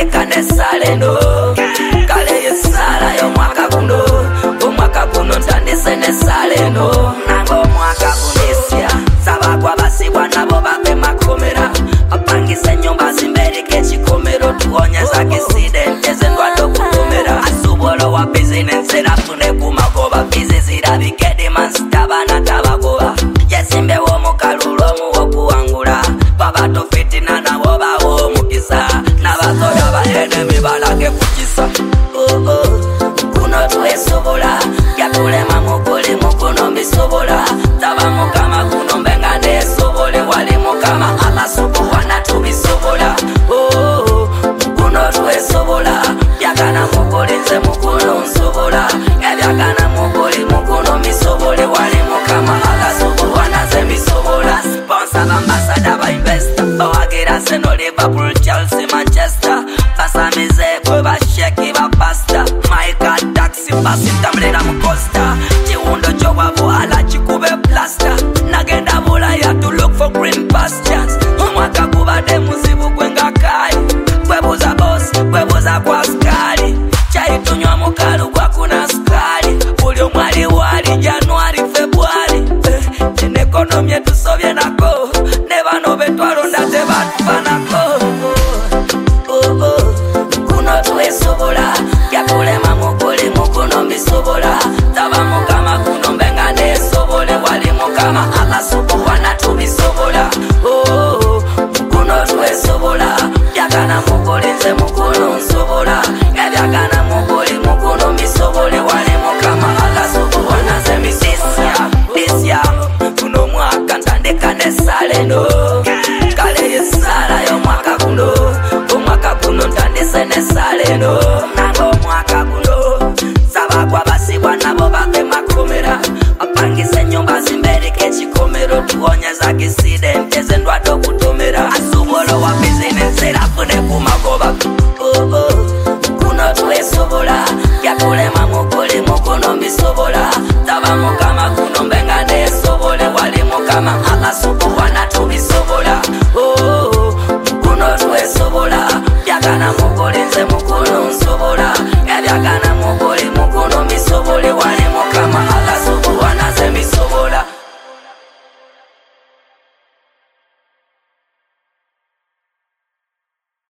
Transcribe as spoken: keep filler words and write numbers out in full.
tandika nesale no kale yesala yo mwaka kuno umwaka kuno tandise nesale no nango mwaka kunisya saba kwa basibwa nabo babe makomera apangise nyumba zimberike chikomero tuonyeza kisidente zendwado kukomera asubolo wa business erafune kumagoba bizi zirabikede manstabana tabagoba yesimbe wo mukalulo mu okuwangula babato fitina nabo bawo mukisa nabazoya baenemi balage kukisa oh oh kuno twesobola yakulema mukuli mukuno misobola taba mukama kuno mbenga nesobole wali mukama amasubu wanatubisobola oh kuno twesobola yakana mukuli nze mukuno nsobola ebyakana mukuli mukuno misobole wali mukama amasubu wanaze misobola sponsor ambassador ba investor bawagira Arsenal Liverpool Chelsea Manchester basamize kwe basheki ba pasta Maika taxi basita mlera mukosta chiundo chobabo ala chikube plaster nagenda bulaya to look for green pastures umwaka kubade muzibu kwenga kai kwebuza boss kwebuza kwa skali chai tunywa mukalu kwa kuna skali ulio mwali wali Januari Februari eh, in economy tusovye nako nebano betwalonda tebatfanako oh oh kuno twesobola yakulema mukuli mukuno misobola taba mukama kuno mbenga nesobole wali mukama amasubu wanatubisobola oh kuno twesobola yakana mukuli nze mukuno nsobola ebyakana mukuli mukuno misobole wali mukama amasubu wanaze misisya disya kuno mwaka ntandika nesale no kale yesala yo mwaka kuno umwaka kuno ntandise nesale no nango mwaka kuno saba kwa basibwa nabo babe makomera apangise nyumba zimberike chikomero tuonyeza kisidente zendwado kutomera asubolo wa business erafune kumagoba oh oh kuno twesobola yakulema mukuli mukuno misobola taba muka